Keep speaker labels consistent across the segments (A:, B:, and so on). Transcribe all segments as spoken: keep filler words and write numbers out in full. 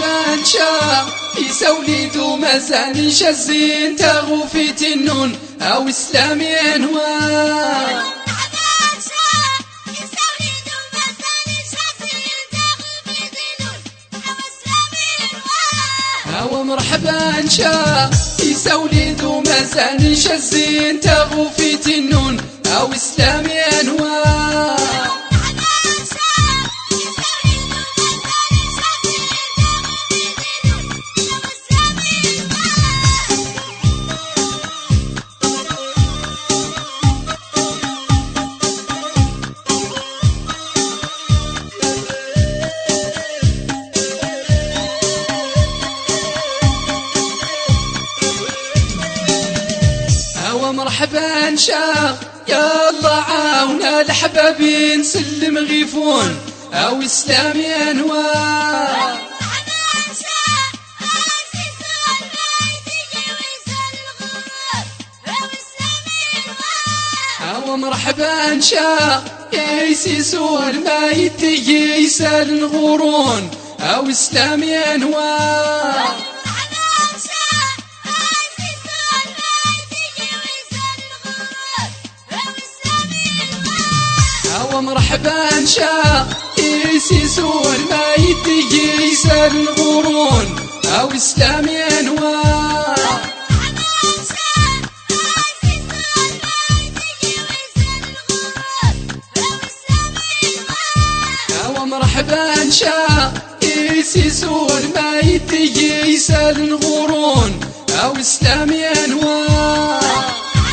A: مرحبا شا يسولي ذو مزاني شزين تاغو في تنون أو إسلامين وان أو مرحبا شا يسولي ذو مزاني شزين تاغو في تنون أو إسلامين وان مرحبا شا يلا عاونا الحبابين سلم غيفون أو إسلامين وان أو مرحبا شا يسيسون ما يتجي يسال الغورون أو إسلامين وان ومرحبا شا يسيسون ما يتجي يسال الغورون أو إسلامين وان ومرحبا شا يسيسون ما يتجي يسال الغورون أو إسلامين وان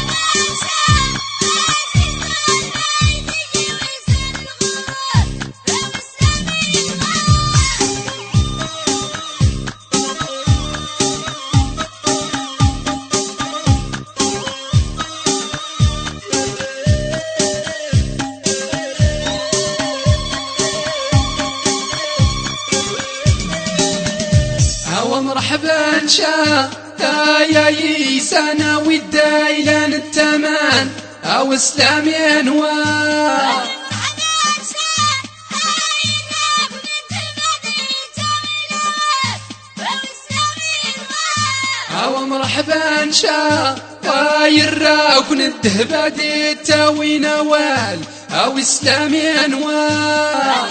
A: مرحبا شا يا يسانا والدايلان التمان أو إسلامين وان أو مرحبا شا يراكن الدهبادي تاوي نوال أو إسلامين وان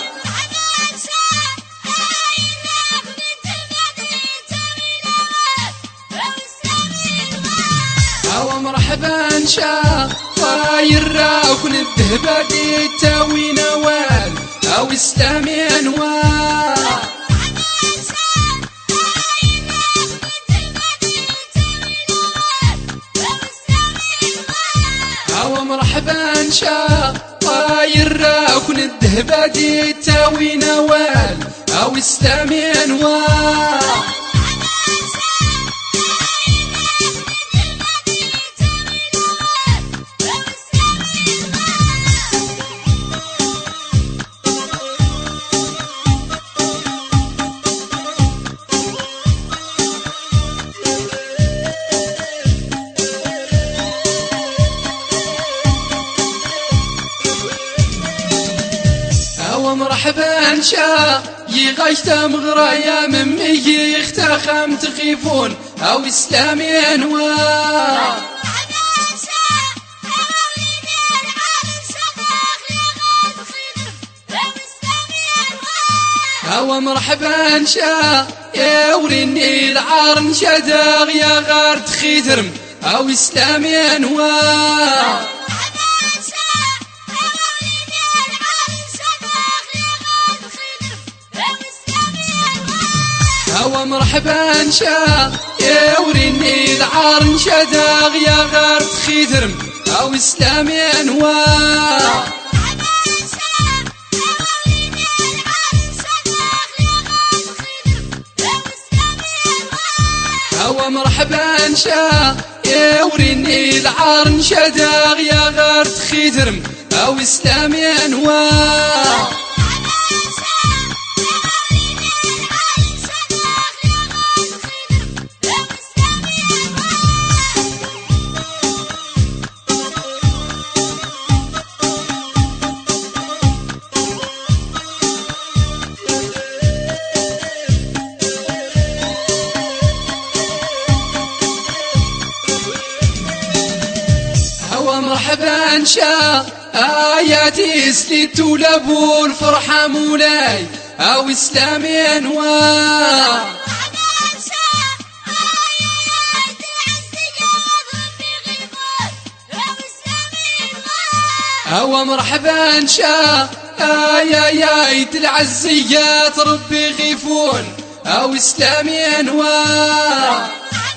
A: مرحبا شا يراكن الدهبادي تاوي نوال أو إسلامين وان أو مرحبا شا يراكن الدهبادي تاوي نوال أو إسلامين وان مرحبا شا يغشت مغرايا من ميجي يختخم تخيفون أو إسلامين وان أو مرحبا شا يوريني العار شداغ يا غار تخيدرم أو إسلامين وان أو مرحبا شا يوريني العار شداغ يا غار تخيدرم أو إسلامين وان أو مرحبا شا يوريني العار شداغ يا غار تخيدرم أو إسلامين وان حياتي سليت ولابو الفرحة مولاي أو إسلامي أنوار. أو مرحبا شا يا يا العزيات ربي غيفون أو إسلامي أنوار.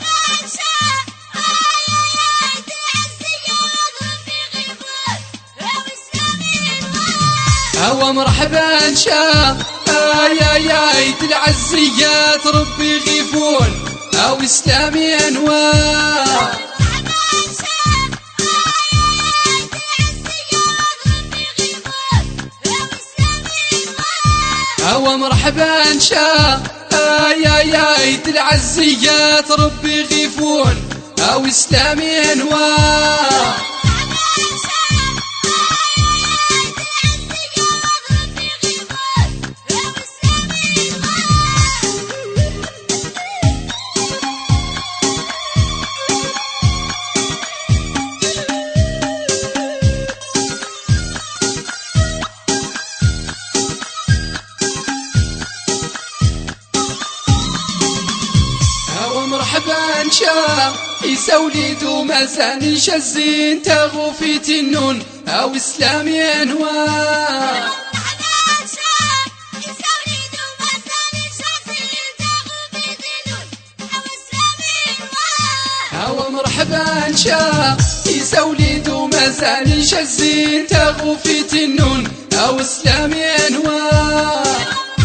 A: أو مرحبا شا يا يا العزيات ربي غيفون أو إسلامي أنوار. أو مرحبا شا يا يا العزيات ربي غيفون أو إسلامي أنوار. مرحبا شا يسوليد ومزاني شزين تاغو في تنون أو إسلامي أنوار. أو مرحبا شا يسوليد ومزاني شزين تاغو في تنون أو إسلامي أنوار.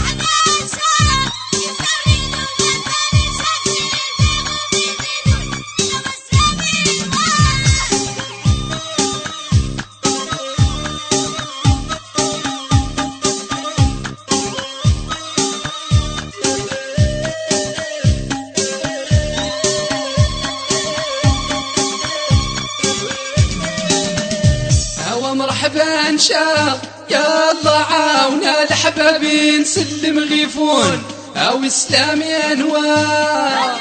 A: مرحبا شا يا الله عاونا الحبابين نسلم غيفون أو إسلامي أنوار.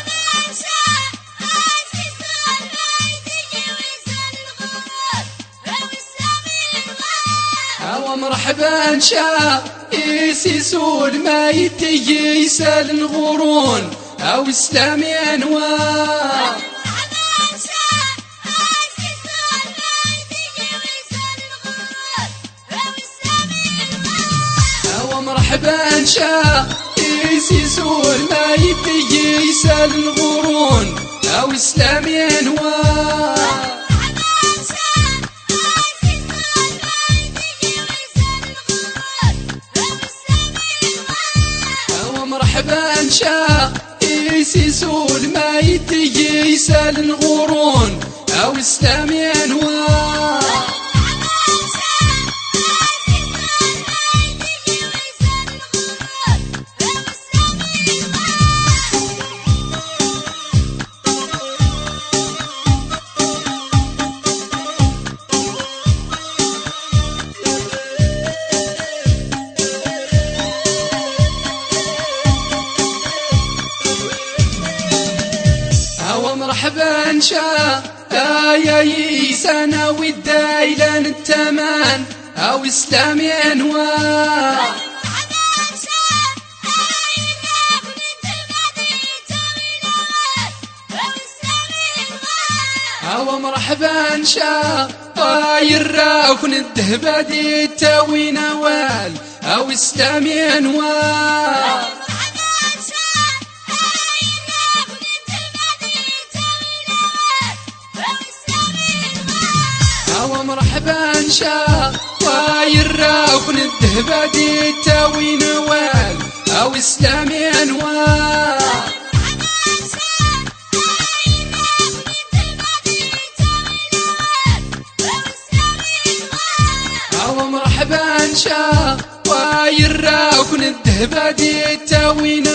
A: أو مرحبا شا يسيسول ما يتي يسال الغرون أو إسلامي أنوار. مرحبا شا يسيسول ما يبي يسال الغرون أو إسلامي أنوار. أو مرحبا شا يسيسول ما يبي يسال الغرون أو إسلامي أنوار. مرحبا شا يا يسانا والدايلان التمان أو إسلامي أنوار. أو مرحبا شا يراكن الدهبادي تاوي نوال أو إسلامي أنوار. أو مرحبا شا يراكن الدهبادي تاوي نوال أو إسلامي أنوار. أو مرحبا شا يراكن الدهبادي تاوي